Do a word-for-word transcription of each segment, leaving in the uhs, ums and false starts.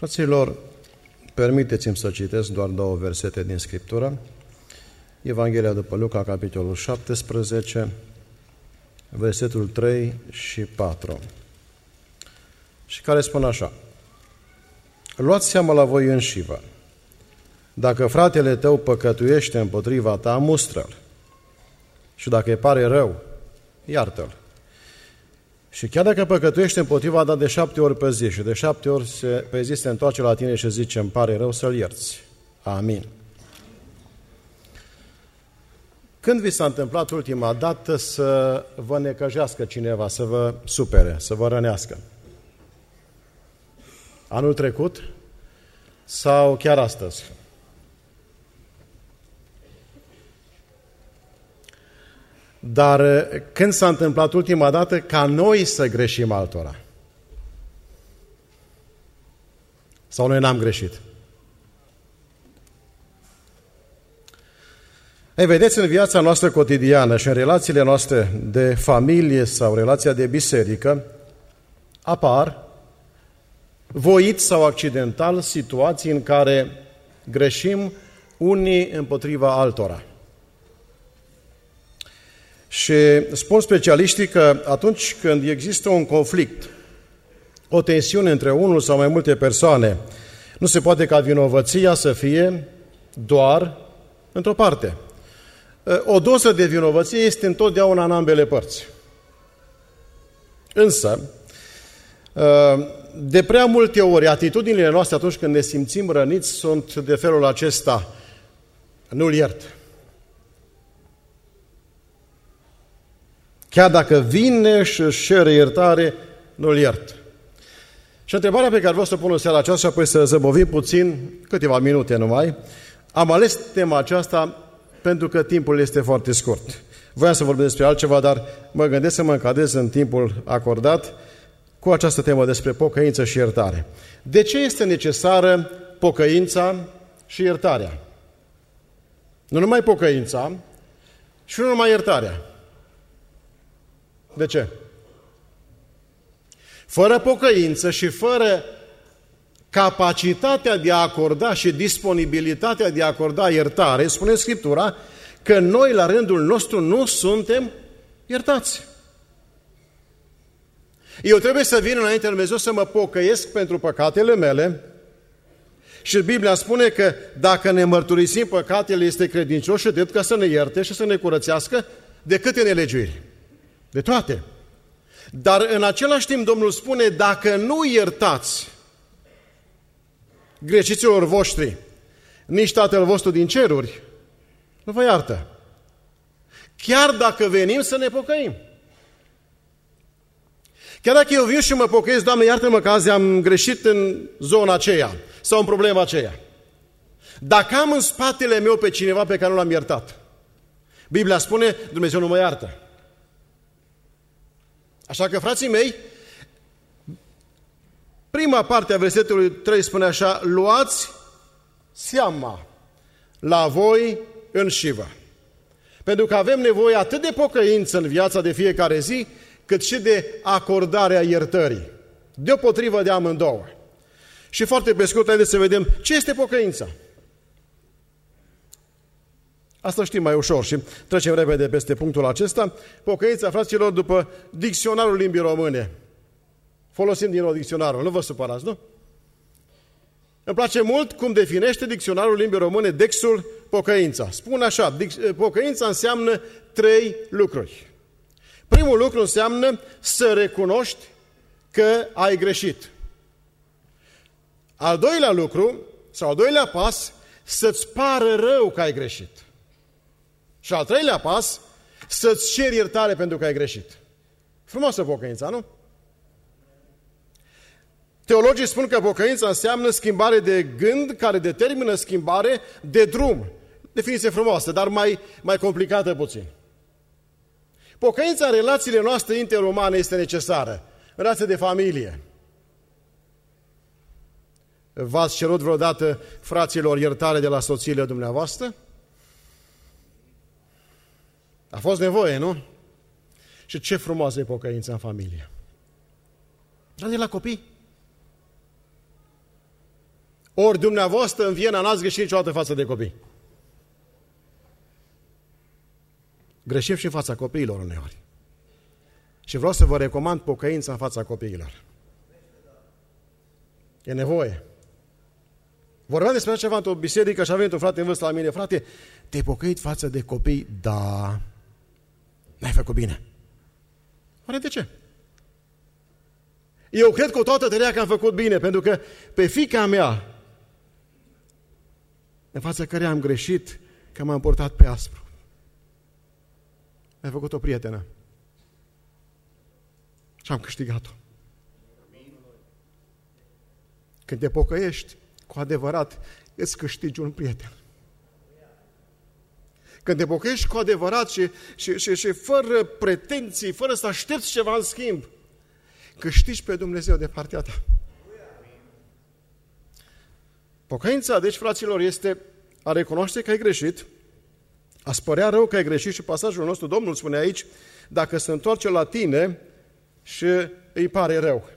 Fraților, permiteți-mi să citesc doar două versete din Scriptură. Evanghelia după Luca, capitolul șaptesprezece, versetul trei și patru, și care spun așa: Luați seama la voi înșivă. Dacă fratele tău păcătuiește împotriva ta, mustră-l. Și dacă îi pare rău, iartă-l. Și chiar dacă păcătuiește împotriva ta de șapte ori pe zi și de șapte ori se, pe zi se întoarce la tine și zice: îmi pare rău, să-l ierți. Amin. Când vi s-a întâmplat ultima dată să vă necăjească cineva, să vă supere, să vă rănească? Anul trecut sau chiar astăzi? Dar când s-a întâmplat ultima dată ca noi să greșim altora? Sau noi n-am greșit? Ei, vedeți, în viața noastră cotidiană și în relațiile noastre de familie sau relația de biserică, apar, voit sau accidental, situații în care greșim unii împotriva altora. Și spun specialiștii că atunci când există un conflict, o tensiune între unul sau mai multe persoane, nu se poate ca vinovăția să fie doar într-o parte. O doză de vinovăție este întotdeauna în ambele părți. Însă, de prea multe ori, atitudinile noastre atunci când ne simțim răniți sunt de felul acesta: nu-l iert. Chiar dacă vine și își cere iertare, nu-l iert. Și întrebarea pe care vreau să o pun în seara aceasta și apoi să zăbovim puțin, câteva minute numai, am ales tema aceasta pentru că timpul este foarte scurt. Voiam să vorbesc despre altceva, dar mă gândesc să mă încadrez în timpul acordat cu această temă despre pocăință și iertare. De ce este necesară pocăința și iertarea? Nu numai pocăința și nu numai iertarea. De ce? Fără pocăință și fără capacitatea de a acorda și disponibilitatea de a acorda iertare, spune Scriptura că noi la rândul nostru nu suntem iertați. Eu trebuie să vin înainte lui Dumnezeu să mă pocăiesc pentru păcatele mele și Biblia spune că dacă ne mărturisim păcatele, este credincios și drept ca să ne ierte și să ne curățească de câte nelegiuiri? De toate. Dar în același timp Domnul spune: dacă nu iertați greșiților voștri, nici Tatăl vostru din ceruri nu vă iartă. Chiar dacă venim să ne pocăim. Chiar dacă eu vin și mă pocăiesc: Doamne, iartă-mă că azi am greșit în zona aceea sau în problema aceea. Dacă am în spatele meu pe cineva pe care nu l-am iertat, Biblia spune: Dumnezeu nu mă iartă. Așa că, frații mei, prima parte a versetului trei spune așa: luați seama la voi înșivă. Pentru că avem nevoie atât de pocăință în viața de fiecare zi, cât și de acordarea iertării. Deopotrivă de amândouă. Și foarte pe scurt, haideți să vedem ce este pocăința. Asta știm mai ușor și trecem repede peste punctul acesta. Pocăința, fraților, după dicționarul limbii române. Folosim din nou dicționarul, nu vă supărați, nu? Îmi place mult cum definește dicționarul limbii române Dexul pocăința. Spune așa: pocăința înseamnă trei lucruri. Primul lucru înseamnă să recunoști că ai greșit. Al doilea lucru, sau al doilea pas, să-ți pară rău că ai greșit. Și al treilea pas, să-ți ceri iertare pentru că ai greșit. Frumoasă pocăința, nu? Teologii spun că pocăința înseamnă schimbare de gând care determină schimbare de drum. Definiție frumoasă, dar mai, mai complicată puțin. Pocăința în relațiile noastre interumane este necesară. În relație de familie. V-ați cerut vreodată, fraților, iertare de la soțiile dumneavoastră? A fost nevoie, nu? Și ce frumoasă e pocăința în familie. Dar de la copii? Ori dumneavoastră în Viena n-ați greșit niciodată față de copii. Greșim și în fața copiilor uneori. Și vreau să vă recomand pocăința în fața copiilor. E nevoie. Vorbeam despre ceva într-o biserică și a venit un frate în vârstă la mine. Frate, te-ai pocăit față de copii? Da. N-ai făcut bine. Oare de ce? Eu cred cu toată tăria că am făcut bine, pentru că pe fiica mea, în fața căreia am greșit, că m-am purtat pe aspru, mi-a făcut o prietenă. Și am câștigat-o. Când te pocăiești, cu adevărat, îți câștigi un prieten. Când te pocăiești cu adevărat și, și, și, și fără pretenții, fără să aștepți ceva în schimb, câștigi pe Dumnezeu de partea ta. Pocăința, deci, fraților, este a recunoaște că ai greșit, a spărea rău că ai greșit și pasajul nostru, Domnul spune aici, dacă se întoarce la tine și îi pare rău,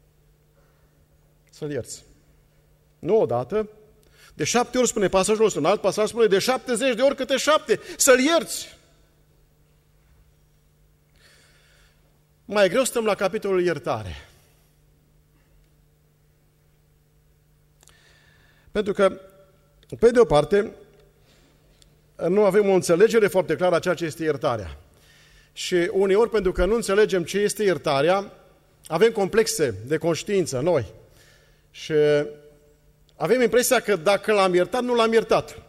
să-l ierți. Nu odată, de șapte ori spune pasajul nostru, în alt pasaj spune de șaptezeci de ori câte șapte, să-l ierți. Mai greu stăm la capitolul iertare. Pentru că, pe de o parte, nu avem o înțelegere foarte clară a ceea ce este iertarea. Și uneori, pentru că nu înțelegem ce este iertarea, avem complexe de conștiință, noi. Și avem impresia că dacă l-am iertat, nu l-am iertat.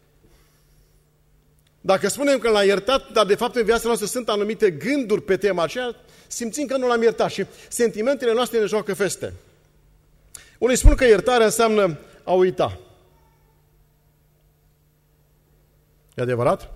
Dacă spunem că l-am iertat, dar de fapt în viața noastră sunt anumite gânduri pe tema aceea, simțim că nu l-am iertat și sentimentele noastre ne joacă feste. Unii spun că iertarea înseamnă a uita. E adevărat?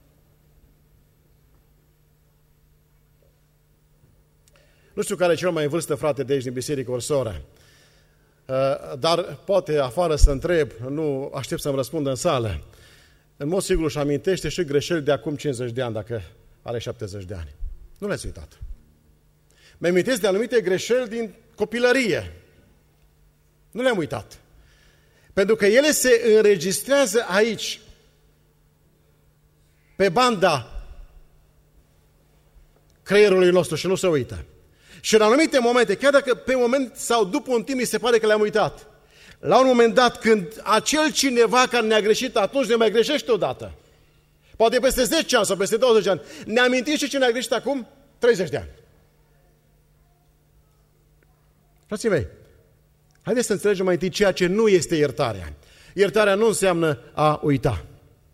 Nu știu care e cel mai în vârstă frate de aici din biserică ori soră, dar poate afară să întreb, nu aștept să-mi răspundă în sală. În mod sigur își amintește și greșeli de acum cincizeci de ani, dacă are șaptezeci de ani. Nu le-ați uitat. Mă amintesc de anumite greșeli din copilărie. Nu le-am uitat. Pentru că ele se înregistrează aici, pe banda creierului nostru și nu se uită. Și în anumite momente, chiar dacă pe moment sau după un timp mi se pare că le-am uitat, la un moment dat când acel cineva care ne-a greșit atunci ne mai greșește odată, poate peste zece ani sau peste douăzeci de ani, ne amintim și ce ne-a greșit acum treizeci de ani. Frații mei, haideți să înțelegem mai întâi ceea ce nu este iertarea. Iertarea nu înseamnă a uita.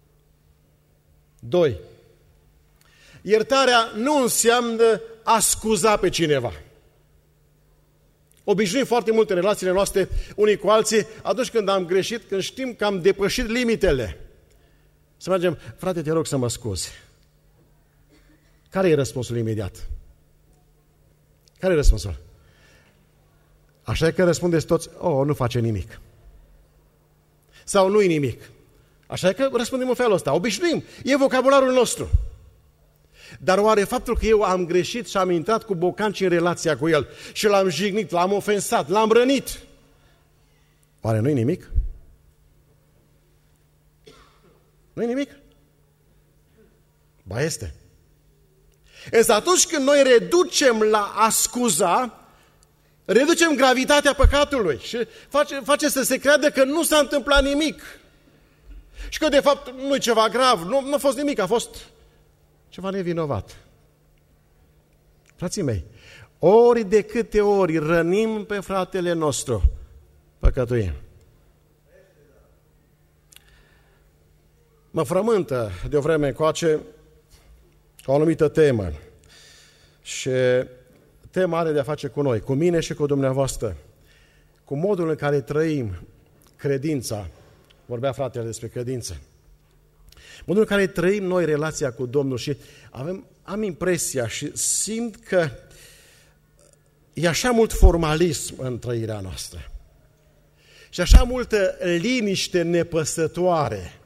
Doi. Iertarea nu înseamnă a scuza pe cineva. Obișnuim foarte multe relațiile noastre unii cu alții atunci când am greșit, când știm că am depășit limitele. Să mergem, frate, te rog să mă scuzi. Care e răspunsul imediat? Care e răspunsul? Așa e că răspundeți toți, oh, nu face nimic. Sau nu-i nimic. Așa e că răspundem în felul ăsta. Obișnuim. E vocabularul nostru. Dar oare faptul că eu am greșit și am intrat cu bocanci în relația cu el și l-am jignit, l-am ofensat, l-am rănit, oare nu-i nimic? Nu-i nimic? Ba este. Însă atunci când noi reducem la a scuza, reducem gravitatea păcatului și face, face să se creadă că nu s-a întâmplat nimic. Și că de fapt nu e ceva grav, nu, nu a fost nimic, a fost ceva nevinovat. Frații mei, ori de câte ori rănim pe fratele nostru, păcătuim. Mă frământă de o vreme încoace o anumită temă și tema are de a face cu noi, cu mine și cu dumneavoastră, cu modul în care trăim credința. Vorbea fratele despre credință. Modul în care trăim noi relația cu Domnul și avem, am impresia și simt că e așa mult formalism în trăirea noastră și așa multă liniște nepăsătoare.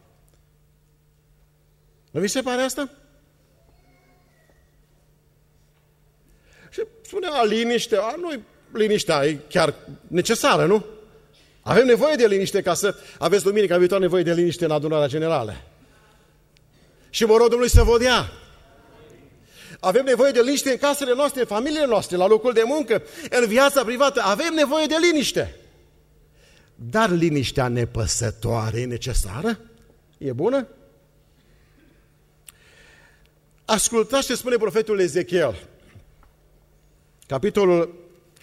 Nu vi se pare asta? Și spunea, liniște, a, nu, liniștea e chiar necesară, nu? Avem nevoie de liniște ca să aveți duminica viitoare nevoie de liniște în adunarea generală. Și mă rog Domnului să vă dea. Avem nevoie de liniște în casele noastre, în familiile noastre, la locul de muncă, în viața privată. Avem nevoie de liniște. Dar liniștea nepăsătoare e necesară? E bună? Ascultați ce spune profetul Ezechiel. Capitolul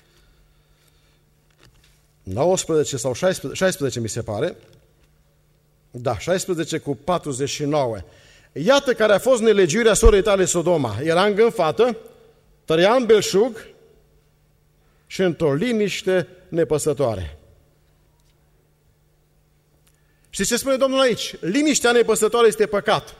nouăsprezece sau șaisprezece, șaisprezece mi se pare. Da, șaisprezece cu patruzeci și nouă. Iată care a fost nelegiuirea sorei tale Sodoma. Era îngânfată, trăia în belșug și într-o liniște nepăsătoare. Și ce spune Domnul aici? Liniștea nepăsătoare este păcat.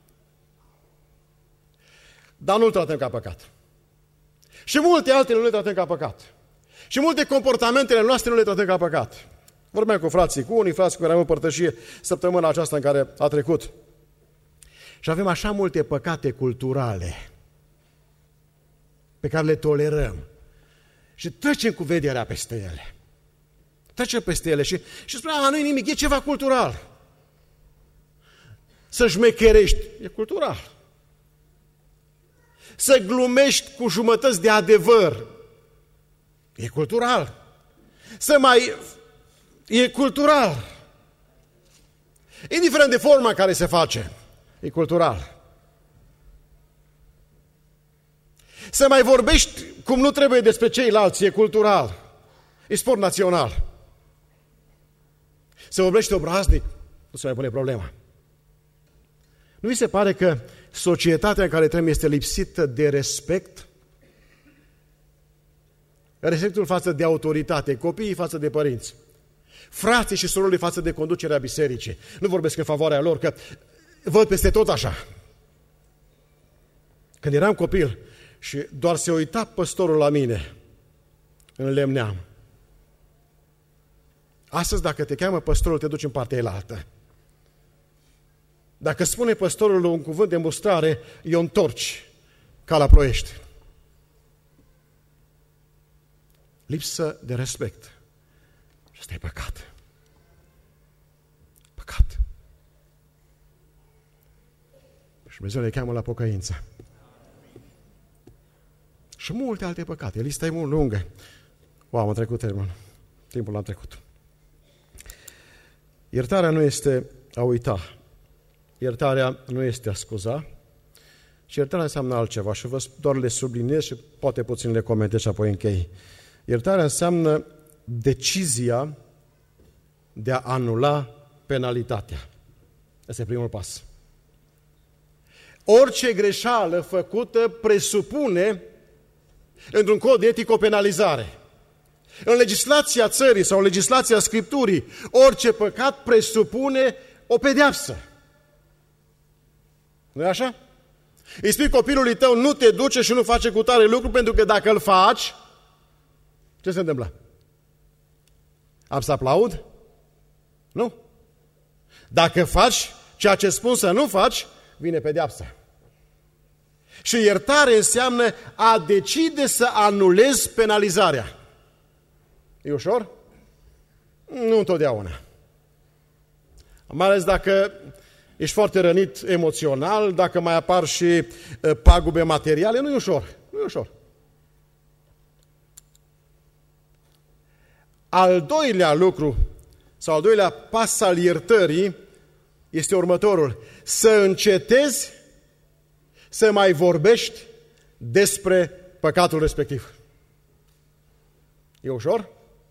Dar nu-l tratăm ca păcat. Și multe altele nu le tratăm ca păcat. Și multe comportamentele noastre nu le tratăm ca păcat. Vorbeam cu frații, cu unii frați cu care am împărtășie săptămâna aceasta în care a trecut. Și avem așa multe păcate culturale pe care le tolerăm. Și trecem cu vederea peste ele. Trecem peste ele și, și spunem, a, nu-i nimic, e ceva cultural. Să șmecherești, e cultural. Să glumești cu jumătăți de adevăr, e cultural. Să mai... e cultural. Indiferent de forma în care se face, e cultural. Să mai vorbești cum nu trebuie despre ceilalți, e cultural. E sport național. Să vorbești obraznic, nu se mai pune problema. Nu vi se pare că societatea în care trăim este lipsită de respect? Respectul față de autoritate, copiii față de părinți, frații și surorile față de conducerea bisericii. Nu vorbesc în favoarea lor, că văd peste tot așa. Când eram copil și doar se uita păstorul la mine, înlemneam. Astăzi, dacă te cheamă păstorul, te duci în partea elaltă. Dacă spune păstorul un cuvânt de mustrare, i-o întorci, ca la Ploiești. Lipsă de respect. Și asta e păcat. Păcat. Și Dumnezeu ne cheamă la pocăință. Și multe alte păcate. Lista e mult lungă. Wow, am trecut termenul. Timpul l-am trecut. Iertarea nu este a uita. Iertarea nu este a scuza. Și iertarea înseamnă altceva. Și vă doar le subliniez și poate puțin le comentez și apoi închei. Iertarea înseamnă decizia de a anula penalitatea. Ăsta e primul pas. Orice greșeală făcută presupune, într-un cod etic, o penalizare. În legislația țării sau în legislația Scripturii, orice păcat presupune o pedeapsă. Nu-i așa? Îi spui copilului tău, nu te duce și nu face cu tare lucru, pentru că dacă îl faci, ce se întâmplă? Am să aplaud? Nu. Dacă faci ceea ce spun să nu faci, vine pedeapsa. Și iertare înseamnă a decide să anulezi penalizarea. E ușor? Nu întotdeauna. Mai ales dacă ești foarte rănit emoțional, dacă mai apar și pagube materiale, nu e ușor. Nu e ușor. Al doilea lucru, sau al doilea pas al iertării, este următorul. Să încetezi să mai vorbești despre păcatul respectiv. E ușor?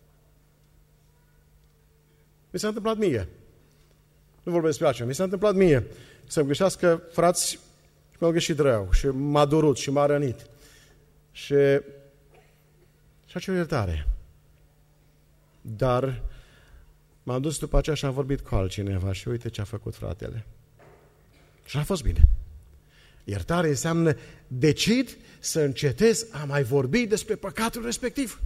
Mi s-a întâmplat mie. Nu vorbesc despre altceva. Mi s-a întâmplat mie să-mi greșească frați și mi-au greșit rău și m-a durut și m-a rănit. Și și a cerut iertare. Dar m-am dus după aceea și am vorbit cu altcineva și uite ce a făcut fratele. Și a fost bine. Iertare înseamnă decid să încetez a mai vorbi despre păcatul respectiv.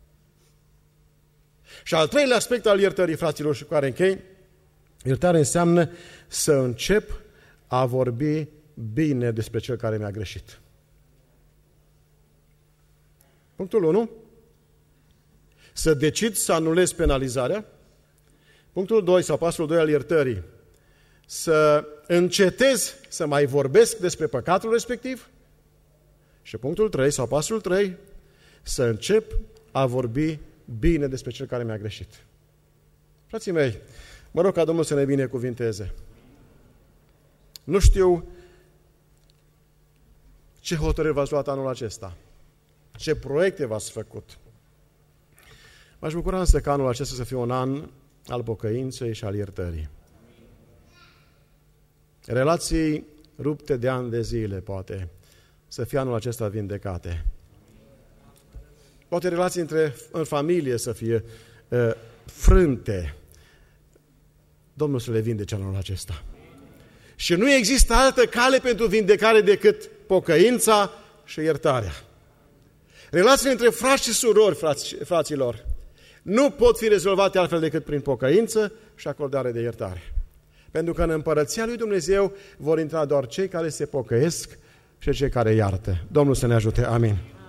Și al treilea aspect al iertării, fraților, și cu care închei, iertare înseamnă să încep a vorbi bine despre cel care mi-a greșit. Punctul unu. Să decid să anulez penalizarea. Punctul doi, sau pasul doi al iertării, să încetez să mai vorbesc despre păcatul respectiv. Și punctul trei, sau pasul trei, să încep a vorbi bine despre cel care mi-a greșit. Frații mei, mă rog ca Domnul să ne binecuvinteze. Nu știu ce hotărâri v-ați luat anul acesta, ce proiecte v-ați făcut. M-aș bucura însă ca anul acesta să fie un an al pocăinței și al iertării. Relații rupte de ani de zile, poate, să fie anul acesta vindecate. Poate relații între, în familie să fie uh, frânte. Domnul să le vindece anul acesta. Și nu există altă cale pentru vindecare decât pocăința și iertarea. Relațiile între frați și surori, frați, fraților, nu pot fi rezolvate altfel decât prin pocăință și acordare de iertare. Pentru că în împărăția lui Dumnezeu vor intra doar cei care se pocăiesc și cei care iartă. Domnul să ne ajute. Amin.